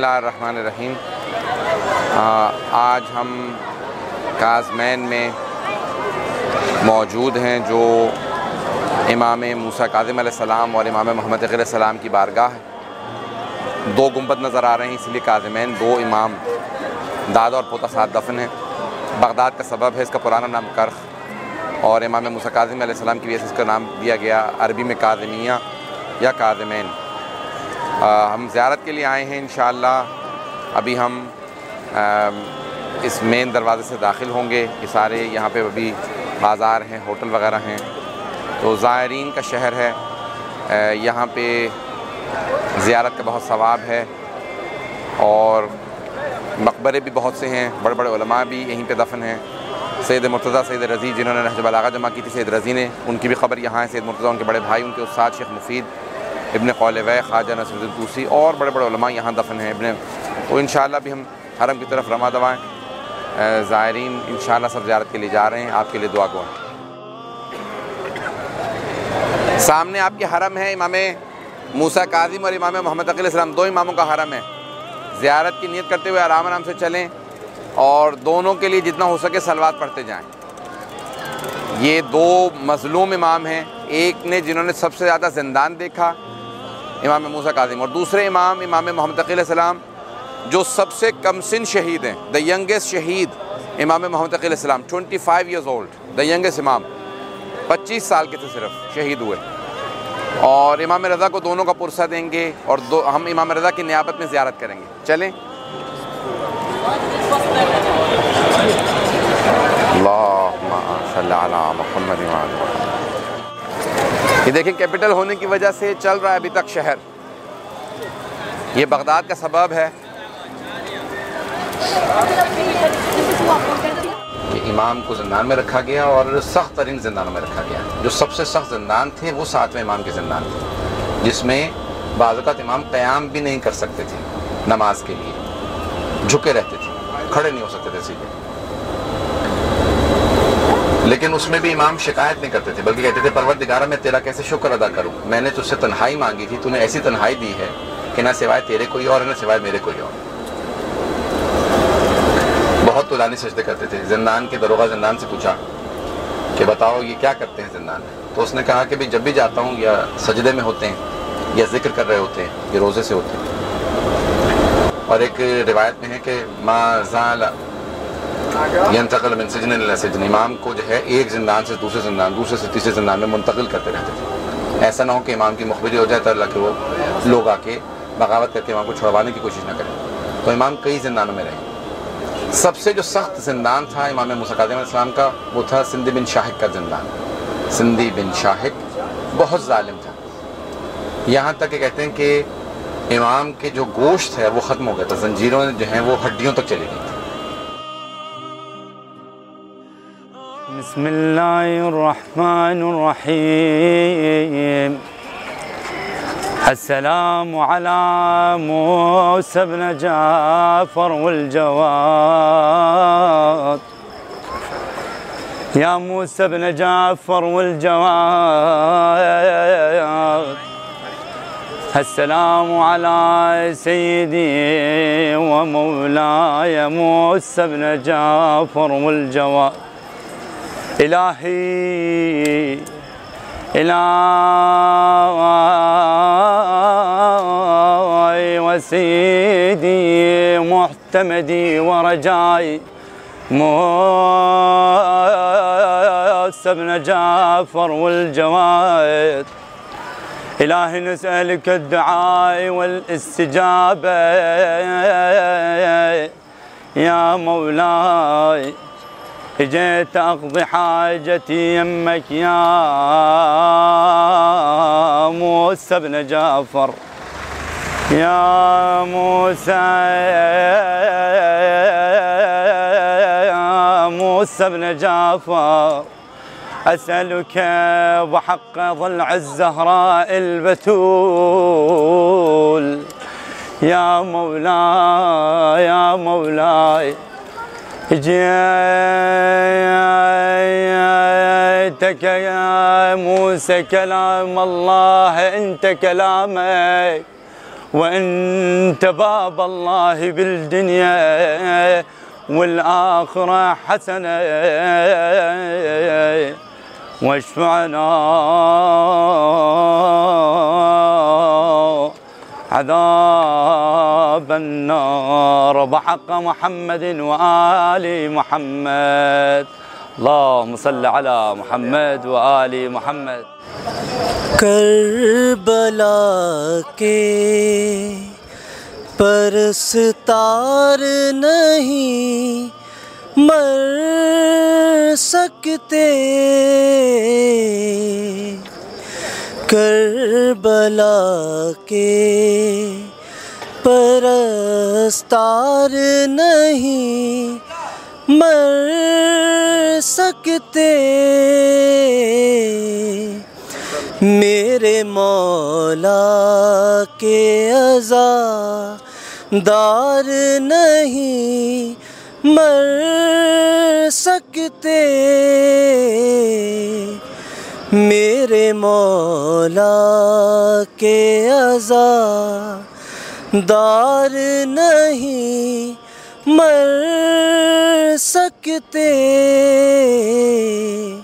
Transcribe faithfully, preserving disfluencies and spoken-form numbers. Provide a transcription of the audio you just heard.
बिस्मिल्लाहिर्रहमानिर्रहीम। आज हम काज़मैन में मौजूद हैं, जो इमाम मूसा काज़िम अलैहिस्सलाम और इमाम मोहम्मद अलैहिस्सलाम की बारगाह है। दो गुंबद नज़र आ रहे हैं, इसलिए काज़मैन दो इमाम दादा और पोता साथ दफन है। बगदाद का सबब है, इसका पुराना नाम कर्ख और इमाम मूसा काज़िम अलैहिस्सलाम की वजह से इसका नाम दिया गया अरबी में काज़िमिया या काज़मैन। हम ज़ियारत के लिए आए हैं इंशाअल्लाह। अभी हम आ, इस मेन दरवाज़े से दाखिल होंगे। ये सारे यहाँ पे अभी बाज़ार हैं, होटल वगैरह हैं, तो ज़ायरीन का शहर है। यहाँ पे ज़ियारत का बहुत सवाब है और मकबरे भी बहुत से हैं, बड़े बड़े उलमा भी यहीं पे दफन हैं। सैयद मुर्तज़ा सैयद रज़ी, जिन्होंने नहज बलागा जमा की थी, सैयद रज़ी ने, उनकी भी ख़बर यहाँ है। सैयद मुर्तज़ा उनके बड़े भाई, उनके उस्ताद शेख मुफीद इब्न क़ौलवै, ख्वाजा नसीरुद्दीन तूसी और बड़े बड़े उलमा यहाँ दफन हैं। इब्न तो इंशाअल्लाह भी हम हरम की तरफ रमा दवाएँ। ज़ायरीन इंशाअल्लाह सब ज़ियारत के लिए जा रहे हैं, आपके लिए दुआ गो। सामने आपके हरम है, इमाम मूसा काज़िम और इमाम मोहम्मद अलैहिस्सलाम, दो इमामों का हरम है। ज़ियारत की नीयत करते हुए आराम आराम से चलें और दोनों के लिए जितना हो सके सलवात पढ़ते जाएं। ये दो मज़लूम इमाम हैं, एक ने जिन्होंने सबसे ज़्यादा ज़िंदान देखा इमाम मूसा काज़िम, और दूसरे इमाम इमाम मोहम्मद अलैहिस्सलाम जो सबसे कम सिन शहीद हैं, द यंगेस्ट शहीद इमाम मोहम्मद अलैहिस्सलाम, पच्चीस ईयर्स ओल्ड, द यंगेस्ट इमाम, पच्चीस साल के थे सिर्फ, शहीद हुए। और इमाम रज़ा को दोनों का पुरसा देंगे और दो हम इमाम रज़ा की नियाबत में ज़ियारत करेंगे। चलें। अल्लाहुम्मा सल्ली अला मुहम्मद। ये देखें, कैपिटल होने की वजह से चल रहा है अभी तक शहर। ये बगदाद का सबब है कि इमाम को ज़िंदान में रखा गया और सख्त तरीन ज़िंदानों में रखा गया। जो सबसे सख्त ज़िंदान थे वो सातवें इमाम के ज़िंदान थे, जिसमें बाज़ औक़ात इमाम क़याम भी नहीं कर सकते थे नमाज के लिए, झुके रहते थे, खड़े नहीं हो सकते थे सीधे। लेकिन उसमें भी इमाम शिकायत नहीं करते थे, बल्कि कहते थे, परवरदिगारा मैं तेरा कैसे शुक्र अदा करूँ, मैंने तुझसे तन्हाई मांगी थी, तूने ऐसी तन्हाई दी है कि ना सिवाय तेरे कोई और है, ना सिवाय मेरे कोई और। बहुत तुलानी सजदे करते थे। जिंदान के दरोगा जिंदान से पूछा कि बताओ ये क्या करते हैं जिंदान में, तो उसने कहा कि भाई जब भी जाता हूँ या सजदे में होते हैं या जिक्र कर रहे होते हैं या रोज़े से होते हैं। और एक रिवायत में है कि मा ज़ाला यंतक़िल मिन सिजनिन इला सिजन, इमाम को जो है एक ज़िंदान से दूसरे ज़िंदान, दूसरे से तीसरे ज़िंदान में मुंतकिल करते रहते थे। ऐसा ना हो कि इमाम की मुखबिरी हो जाए तो अल्लाह के वो लोग आके बगावत करके इमाम को छुड़वाने की कोशिश ना करें। तो इमाम कई ज़िंदानों में रहे। सबसे जो सख्त ज़िंदान था इमाम मूसा काज़िम अलैहिस्सलाम का, वो था सिंदी बिन शाहिक का ज़िंदान। सिंदी बिन शाहिक बहुत ज़ालिम था, यहाँ तक कि कहते हैं कि इमाम के जो गोश्त है वो ख़त्म हो गया था, जंजीरों जो हैं वो हड्डियों तक चली गई थी। बिस्मिल्लाहिर्रहमानिर्रहीम। अस्सलामु अला मूसा बिन जाफ़र वल जवाद, या मूसा बिन जाफ़र वल जवाद, अस्सलामु अला सय्यदी व मौलाय मूसा बिन जाफ़र वल जवाद। इलाही इलाही व सय्यदी मुहतमदी व रजाई मूसा बिन जाफ़र वल जवाद। इलाही नसअलुक अद-दुआ वल इस्तिजाबा या मौलाय, جئت أقضي حاجتي يمك يا موسى بن جعفر، يا موسى يا موسى بن جعفر، أسألك بحق ضلع الزهراء البتول يا مولاي يا مولاي، جئتك يا موسى كلام الله، أنت كلامك وانت باب الله بالدنيا والآخرة حسنة، واشفعنا عذاب النار بحق محمد وآل محمد. اللهم صل على محمد وآل محمد. करबला के परस्तार नहीं मर सकते, करबला के परस्तार नहीं मर सकते, मेरे मौला के अज़ादार नहीं मर सकते, मेरे मौला के अज़ादार नहीं मर सकते।